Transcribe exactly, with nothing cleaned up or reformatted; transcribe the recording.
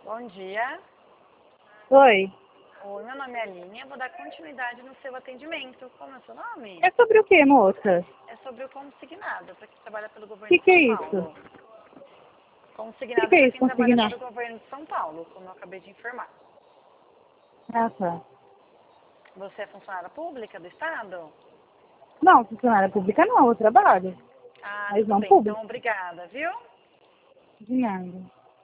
Bom dia. Oi. Oi, meu nome é Aline. Eu vou dar continuidade no seu atendimento. Como é o seu nome? É sobre o que, moça? É sobre o consignado, para quem trabalha pelo O governo que, de que é São isso? Paulo. O que, Consignado que é para isso, quem trabalha consignar? para o governo de São Paulo, como eu acabei de informar. Ah, tá. Você é funcionária pública do Estado? Não, funcionária pública não, eu trabalho. Ah, Mas tudo não bem. Então, público. obrigada, viu? De nada.